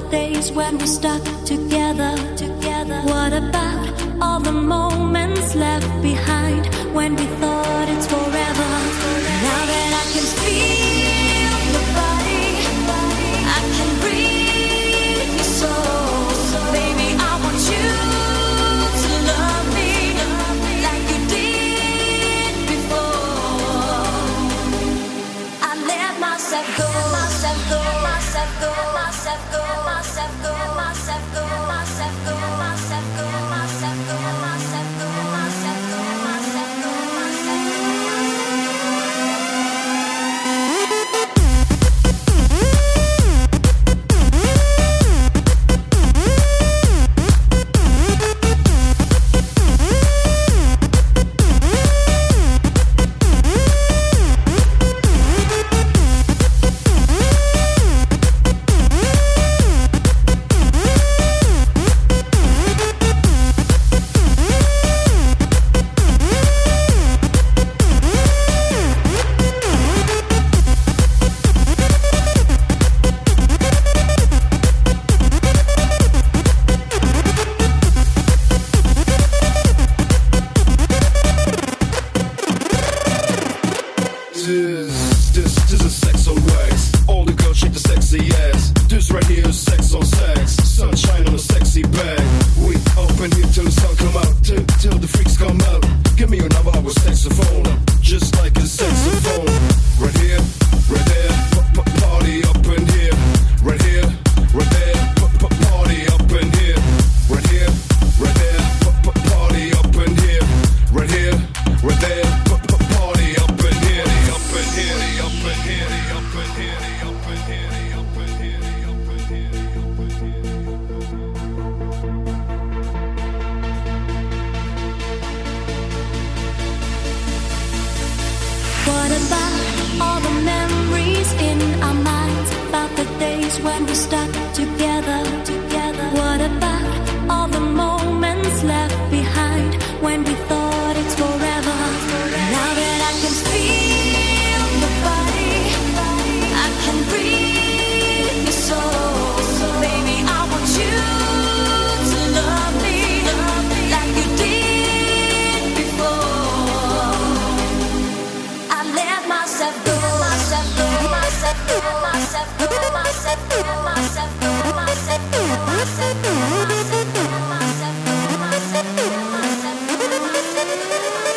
days when we stuck together. What about all the moments left behind when we thought it's forever? Now that I can feel your body, I can breathe your soul. Baby, I want you to love me like you did before. I let myself go, myself go, myself go, myself go, myself go, myself go, myself go, myself go, myself go, myself go, myself go, myself go, myself go. What about all the memories in our minds about the days when we stuck together? What about all the moments left behind when we thought it's forever? Now that I can feel your body, I can breathe your soul. Baby, I want you to love me like you did before. I let myself go, myself go, myself go, myself go, myself go, myself go, myself go, myself go, myself go, myself go, myself go, myself go, myself go.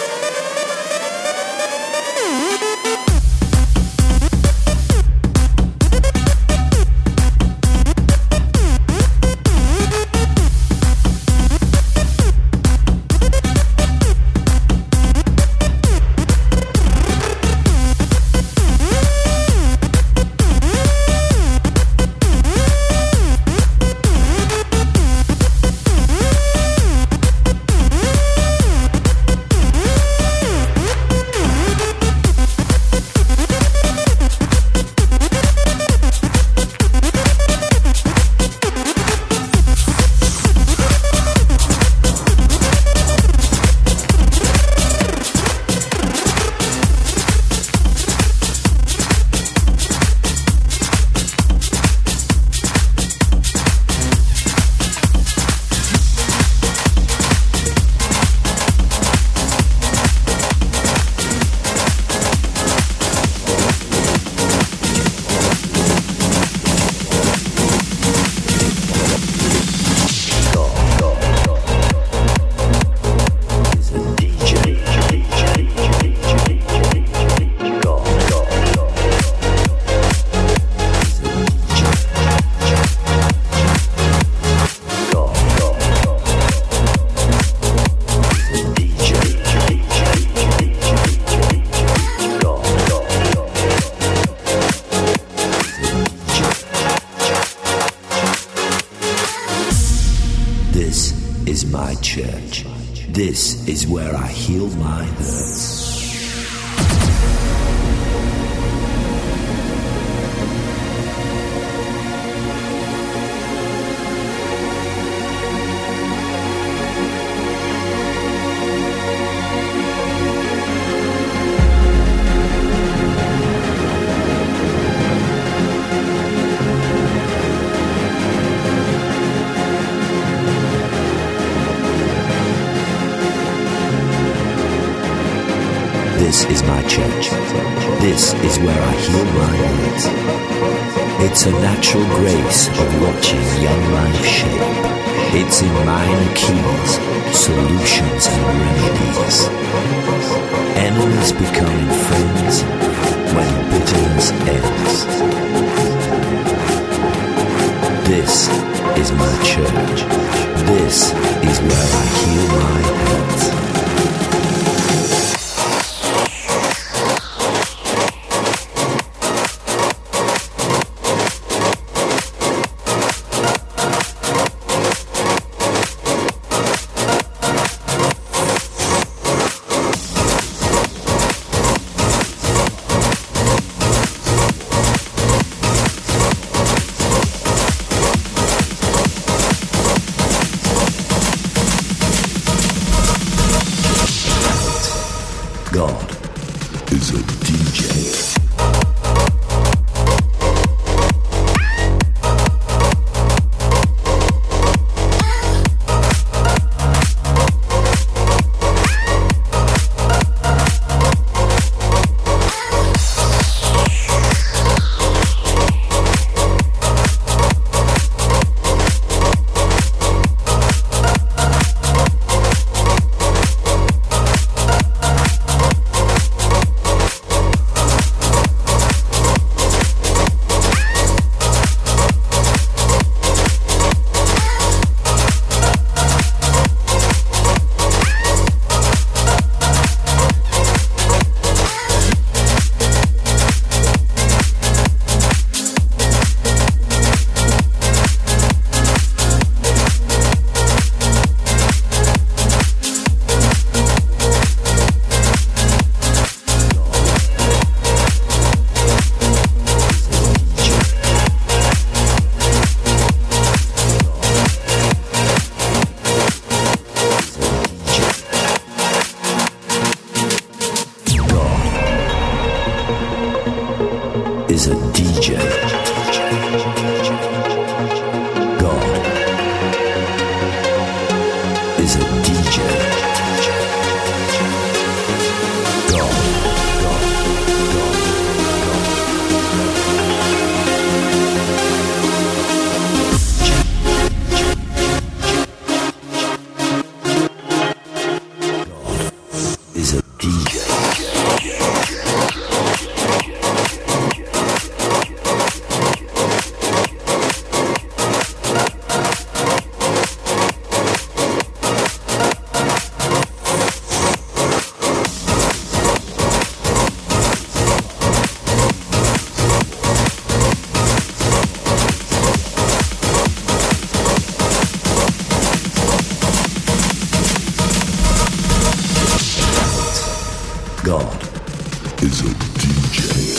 This is where I heal my hurts. This is my church. This is where I heal my hurts. It's a natural grace of watching young life shape. It's in minor keys, solutions and remedies. Enemies becoming friends when bitterness ends. This is my church. This is where I heal my hurts. God is a DJ. Is a DJ. God is a DJ. God. Is a DJ. God is a DJ.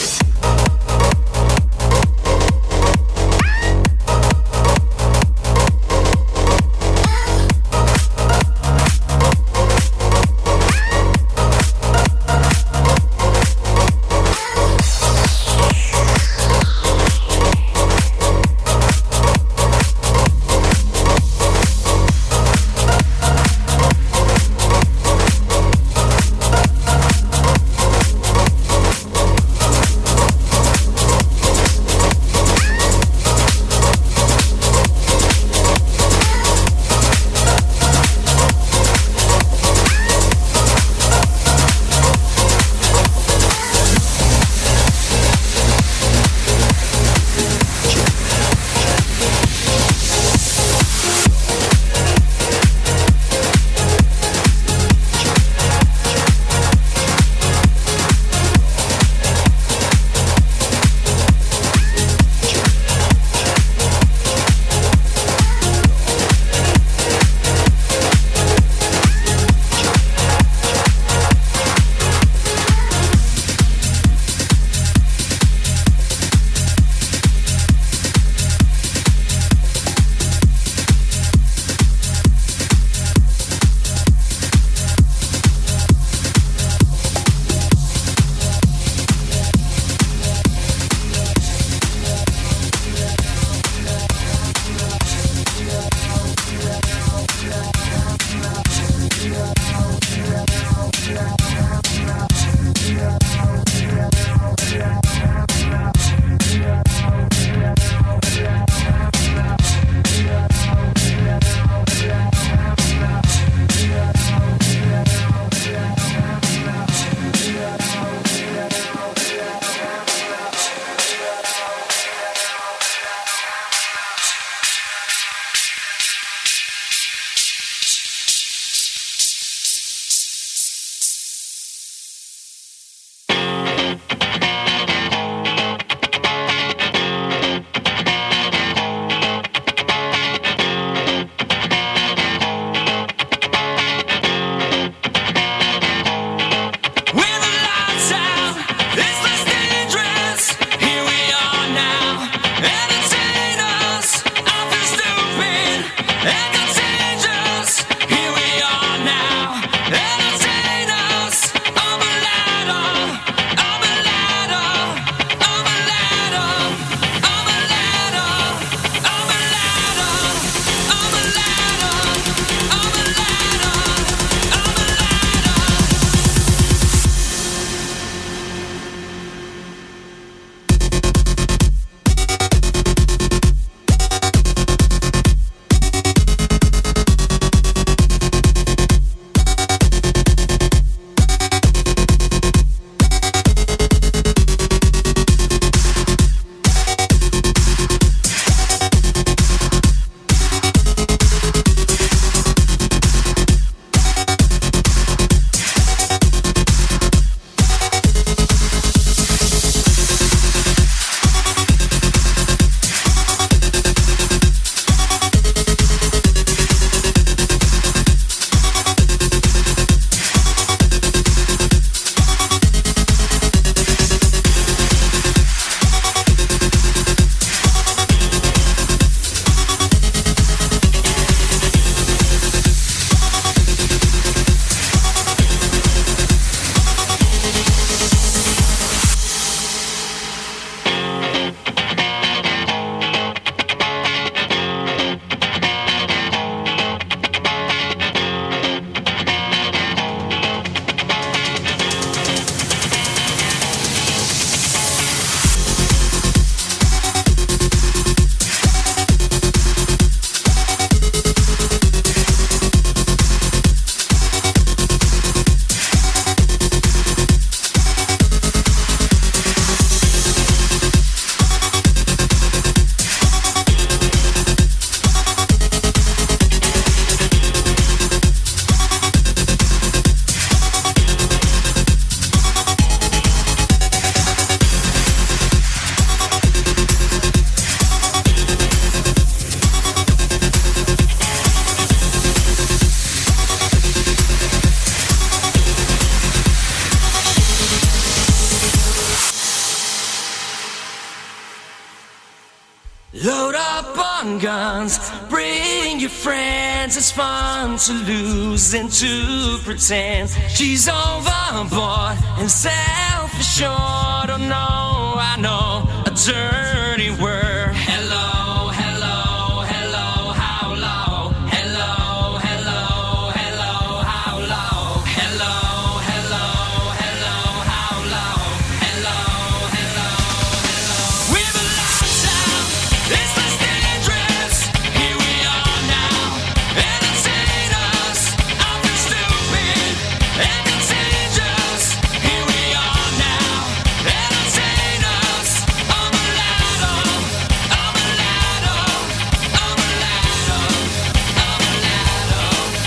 on guns. Bring your friends, it's fun to lose and to pretend. She's overboard and self-assured. Oh no, I know a dirty word. Hello, hello, hello, how low? Hello, hello, hello, how low? Hello, hello, hello, how low? Hello, hello, hello. We've a lifetime, it's less dangerous. Here we are now, entertain us. I feel stupid and contagious. Here we are now, entertain us. I'm a ladder, I'm a ladder, I'm a ladder, I'm a ladder.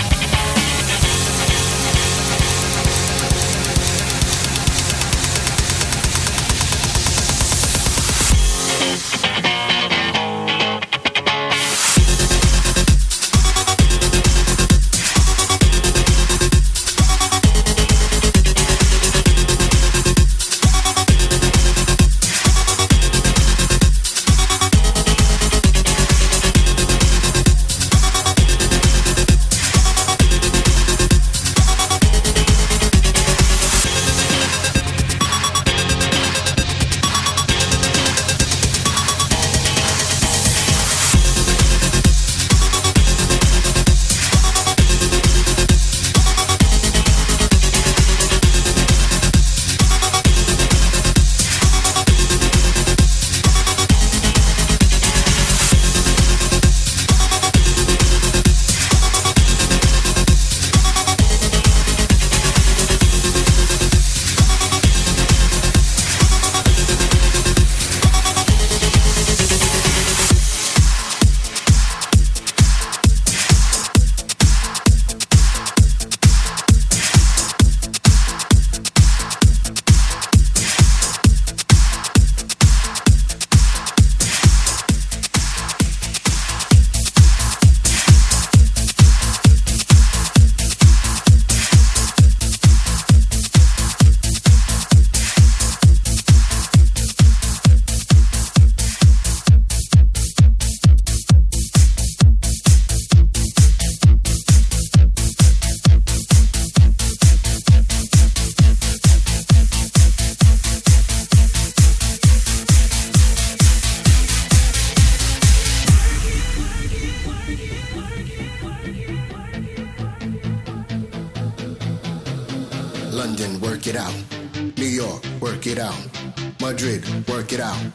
London, work it out. New York, work it out. Madrid, work it out.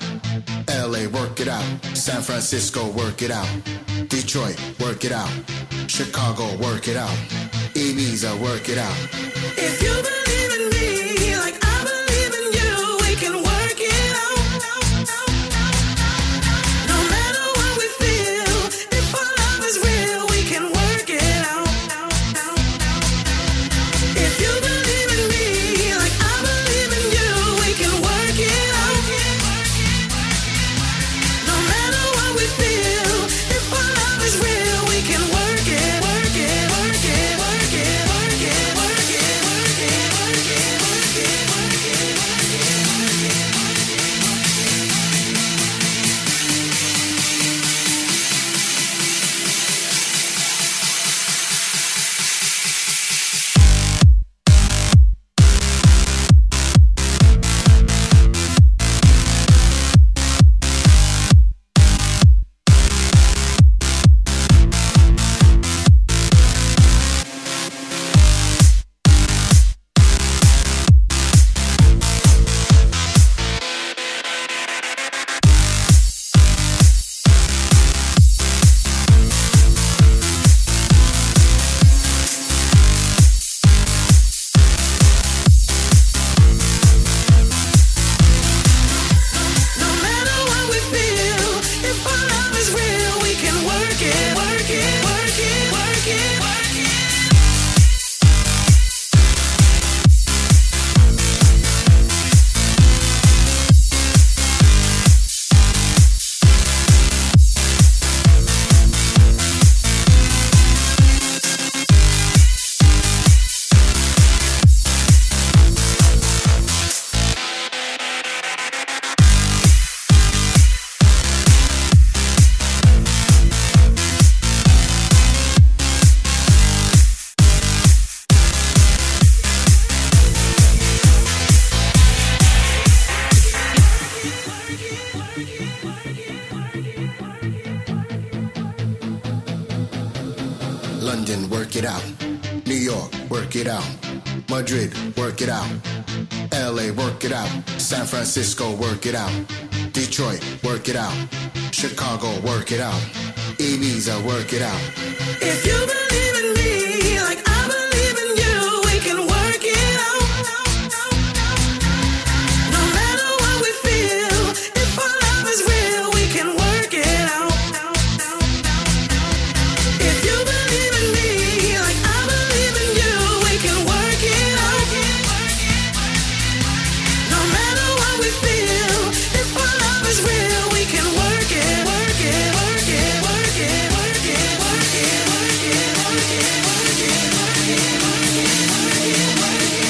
LA, work it out. San Francisco, work it out. Detroit, work it out. Chicago, work it out. Ibiza, work it out. If you believe in me like I believe in you, we can work it out. No matter what we feel, if our love is real, we can work it out. If you believe in me like I believe in you, we can work it out. No matter what we feel, if our love is real, we can work it, work it, work it, work it, work it, work it, work it. it out. New York, work it out. Madrid, work it out. LA, work it out. San Francisco, work it out. Detroit, work it out. Chicago, work it out. Ibiza, work it out. If you believe in me like I believe in you, we can work it out. No matter what we feel, if our love is real, we can work it out. If you believe in me like I believe in you, we can work it out. No matter what we feel, if our love is real, we can work it, work it, work it, work it, work it, work it, work it, work it, work it, work it, work it, work it,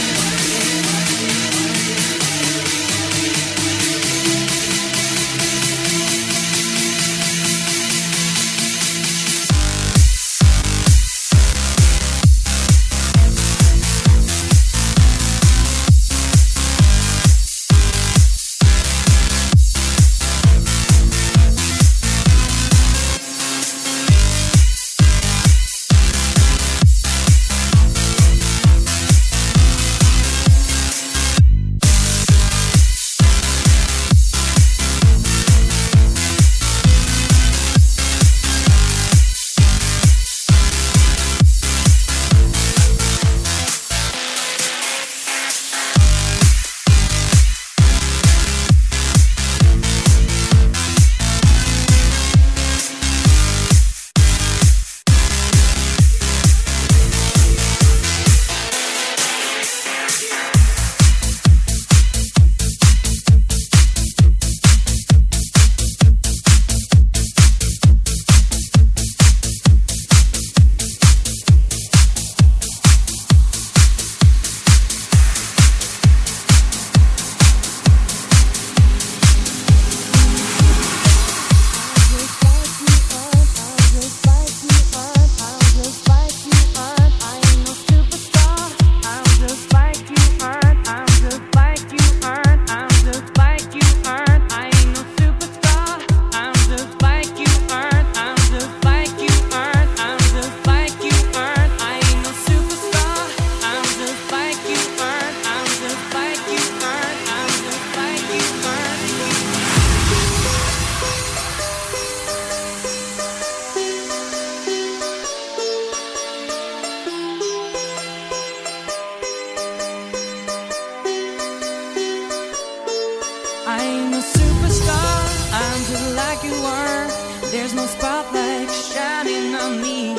I ain't no superstar, I'm just like you are. There's no spotlight shining on me.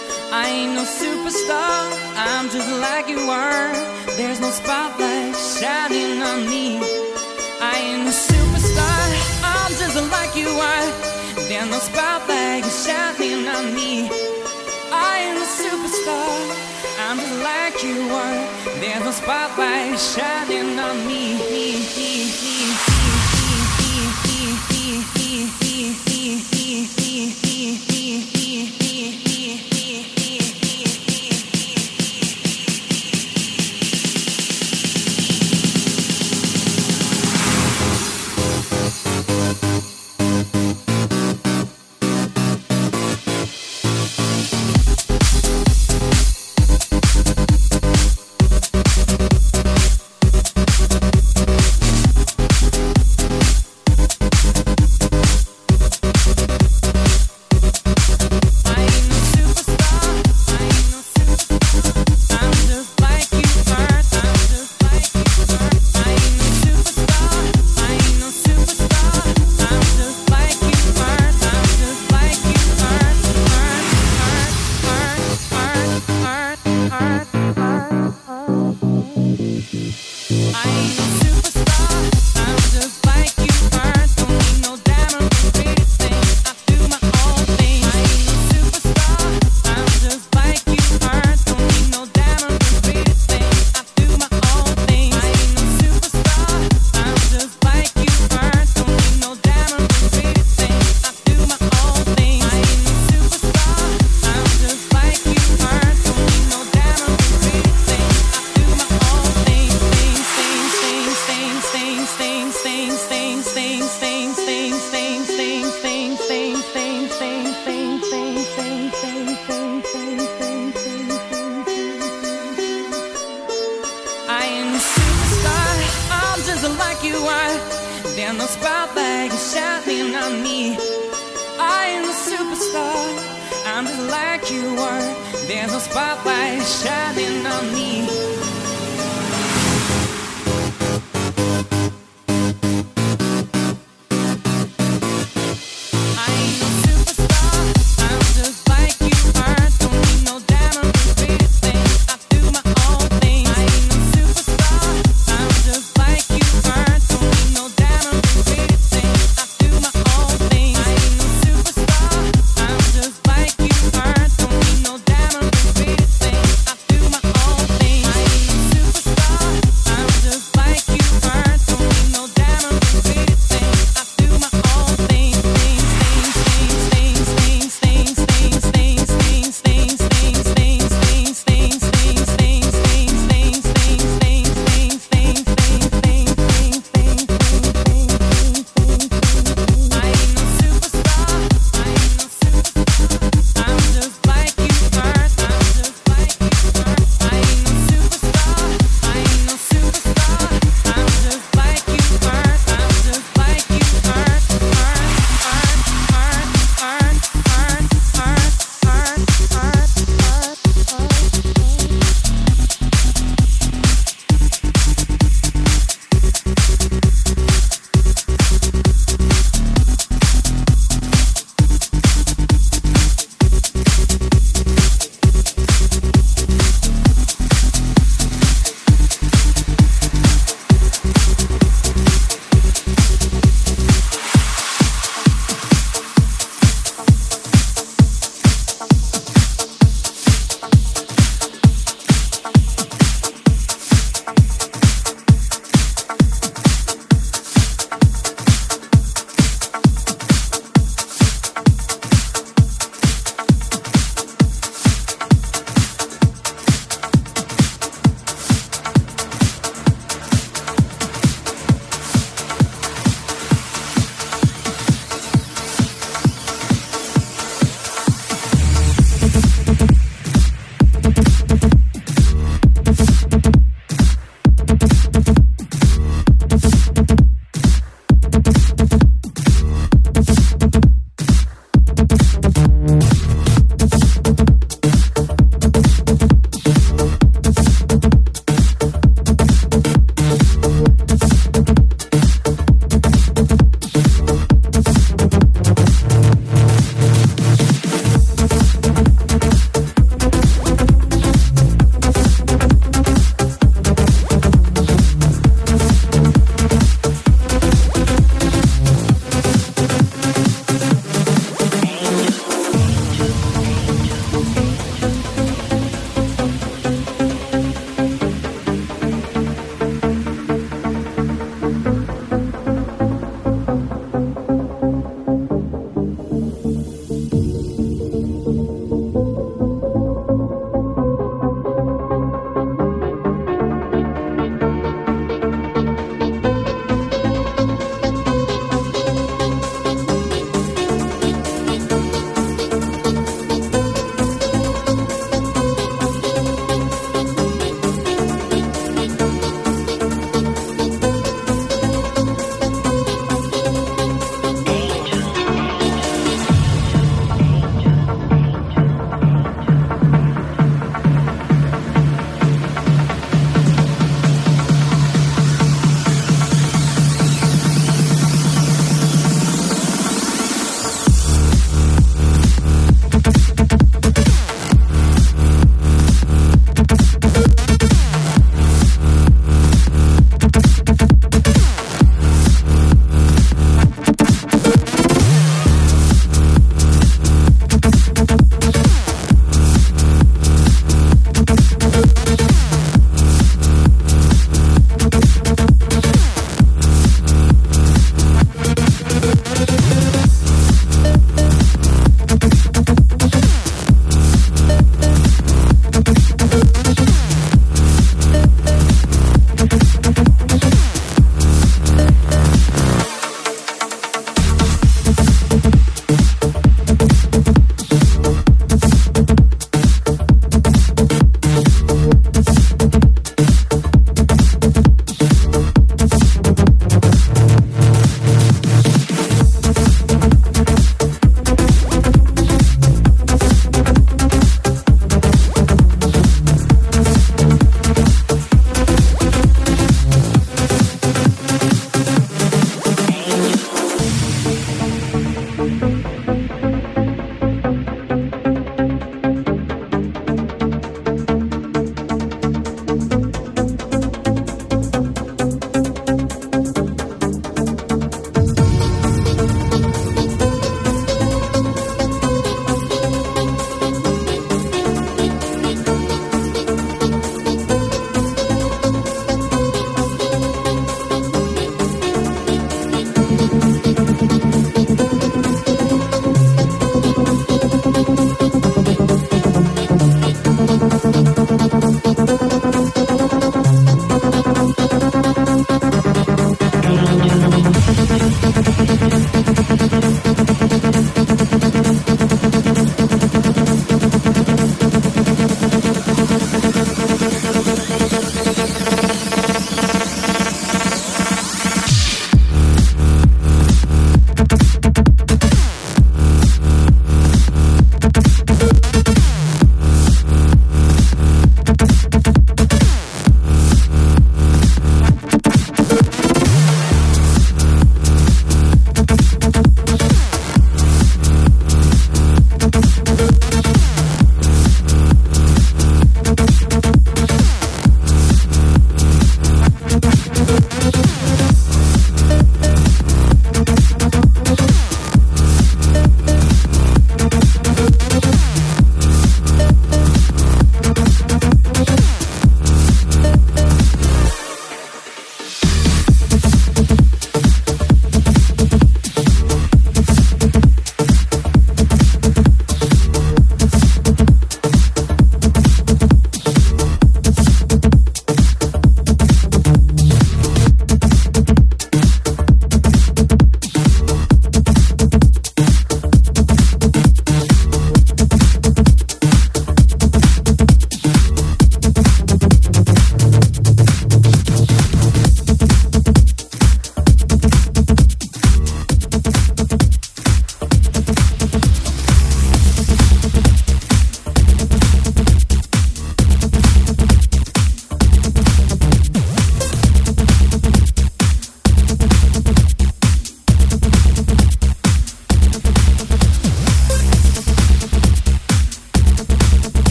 I ain't no superstar, I'm just like you are. There's no spotlight shining on me. I ain't no superstar, I'm just like you are. There's no spotlight shining on me. I ain't no superstar, I'm just like you are. There's no spotlight shining on me. like you are. There's no spotlight shining on me. I am a superstar, I'm just like you are. There's no spotlight shining on me. I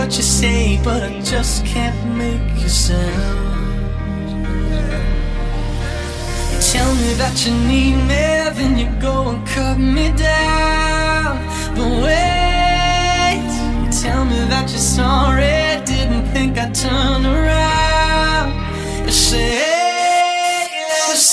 what you say, but I just can't make you sound. You tell me that you need me, then you go and cut me down. But wait, you tell me that you're sorry, didn't think I'd turn around. You say, yes.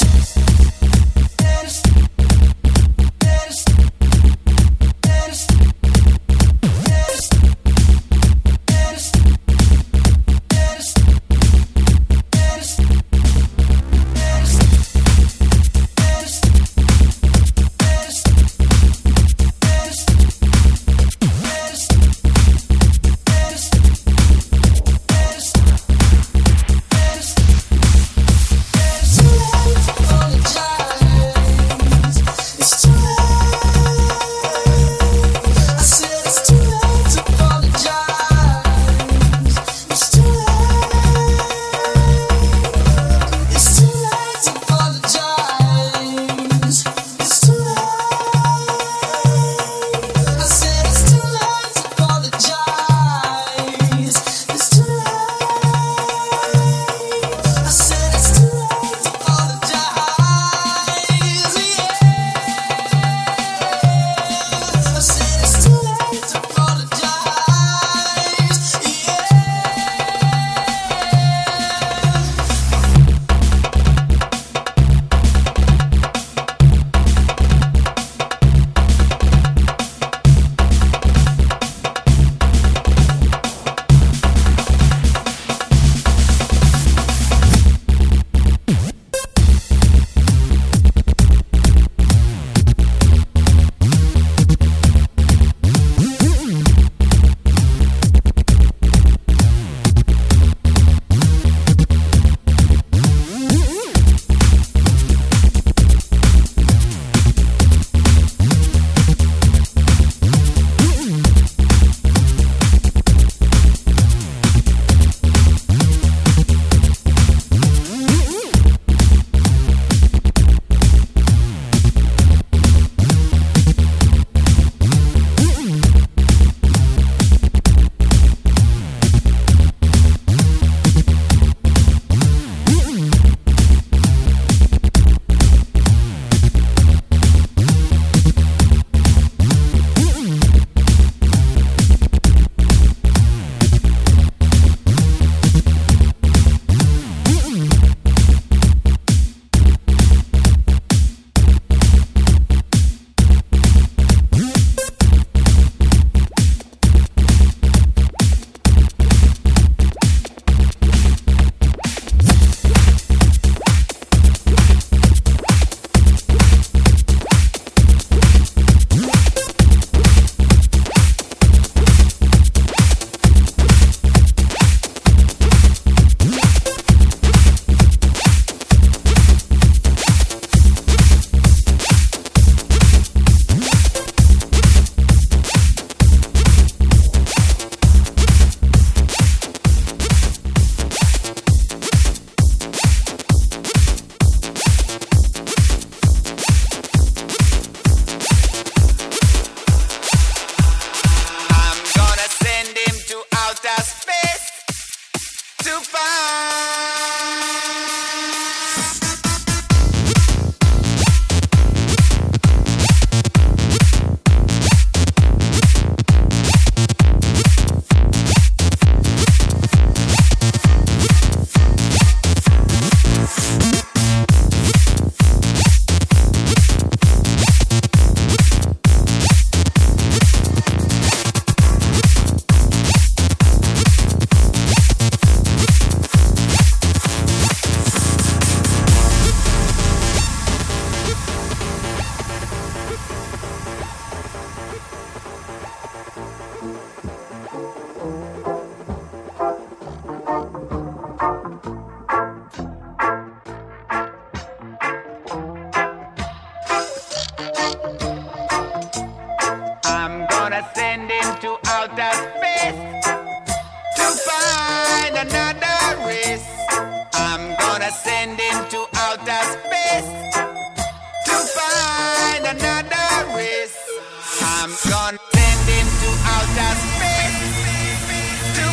I'm gonna send him to outer space to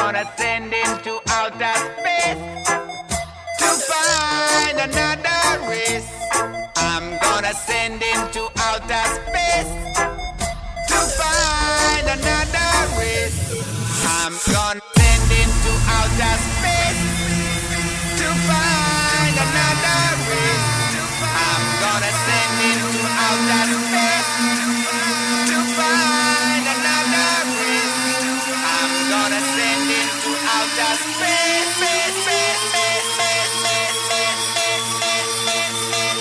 gonna send him to outer space to find another race. I'm gonna send him to outer space to find another race. I'm gonna send him to outer space to find another race. I'm gonna send him to outer space to find another race. I'm gonna send him to outer space, space, space, space, space, space, space, space, space,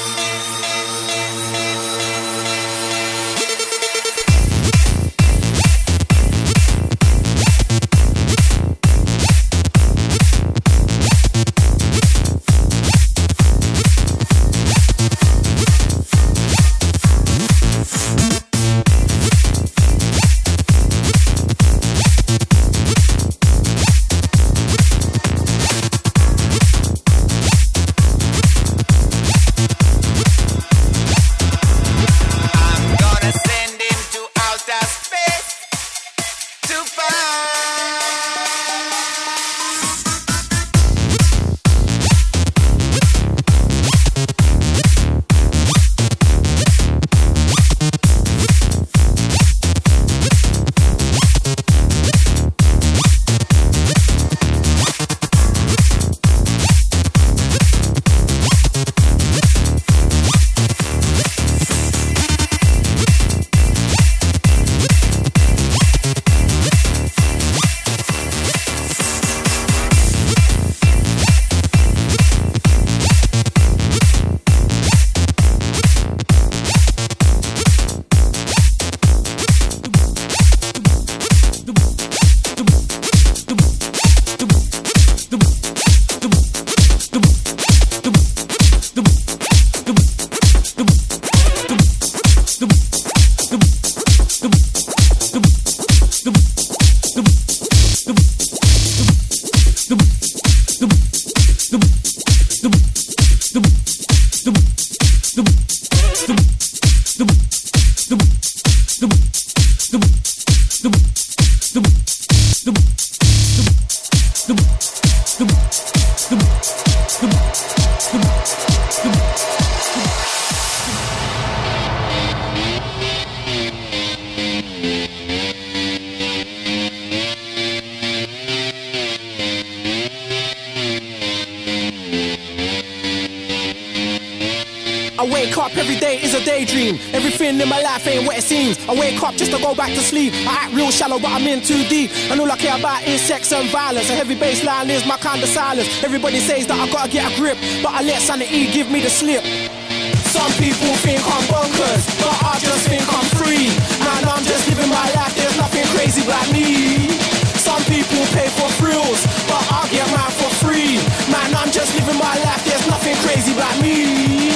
wake up every day is a daydream. Everything in my life ain't what it seems. I wake up just to go back to sleep. I act real shallow but I'm in too deep. And all I care about is sex and violence. A heavy bass line is my kind of silence. Everybody says that I gotta get a grip, but I let sanity give me the slip. Some people think I'm bonkers, but I just think I'm free. Man, I'm just living my life, there's nothing crazy about me. Some people pay for thrills, but I get mine for free. Man, I'm just living my life, there's nothing crazy about me.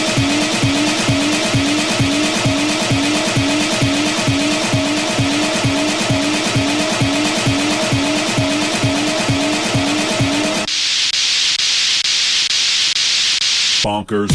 Bonkers.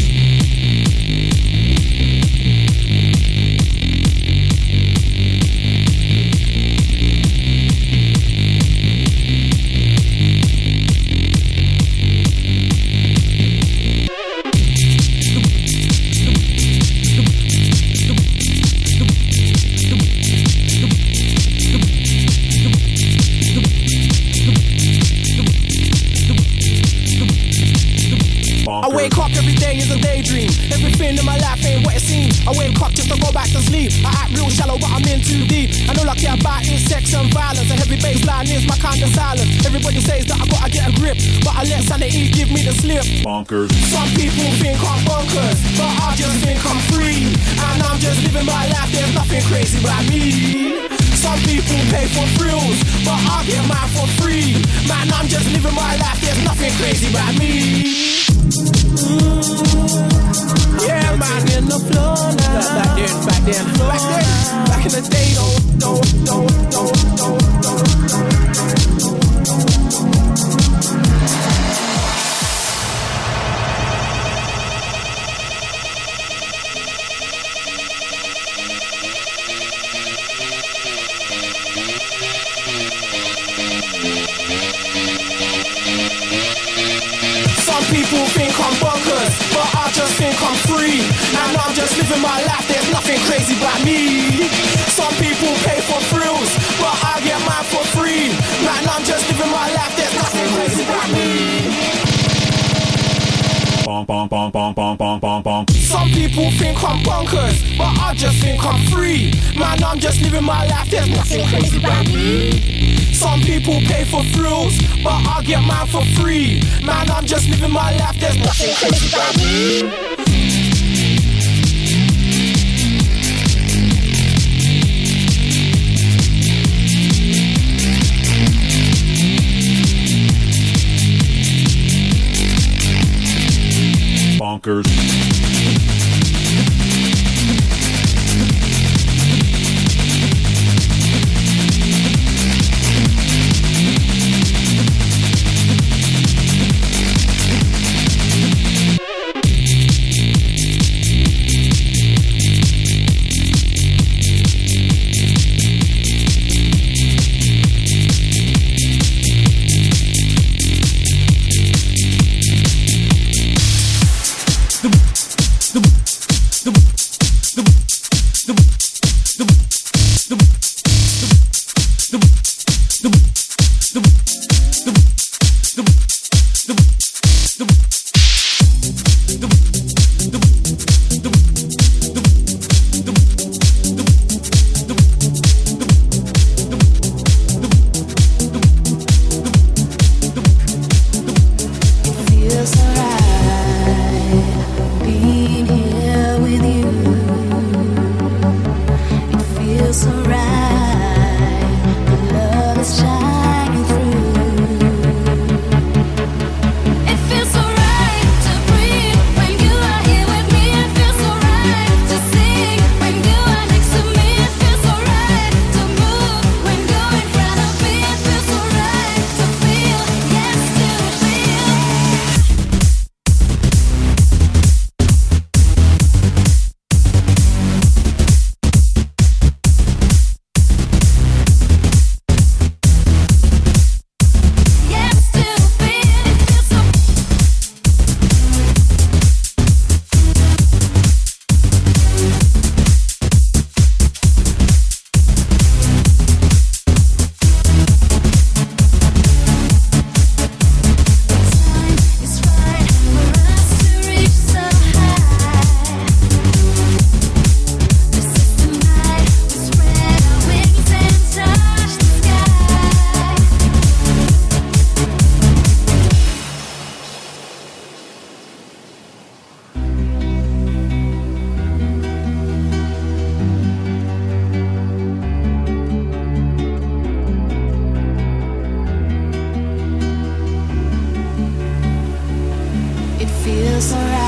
I wake up every day is a daydream. Everything in my life ain't what it seems. I wake up just to go back to sleep. I act real shallow but I'm in too deep. And all I care about is sex and violence. A heavy bass line is my kind of silence. Everybody says that I gotta get a grip, but I let sanity give me the slip. Bonkers. Some people think I'm bonkers, but I just think I'm free. And I'm just living my life, there's nothing crazy about me. Some people pay for thrills, but I get mine for free. Man, I'm just living my life, there's nothing crazy about me. Yeah, man, in the floor now. Back in the day, living my life, there's nothing crazy about me. Some people pay for thrills, but I get mine for free. Man, I'm just living my life, there's nothing crazy about me. Some people think I'm bonkers, but I just think I'm free. Man, I'm just living my life, there's nothing crazy about me. Some people pay for thrills, but I get mine for free. Man, I'm just living my life, there's nothing crazy about me. Bonkers. Feels alright.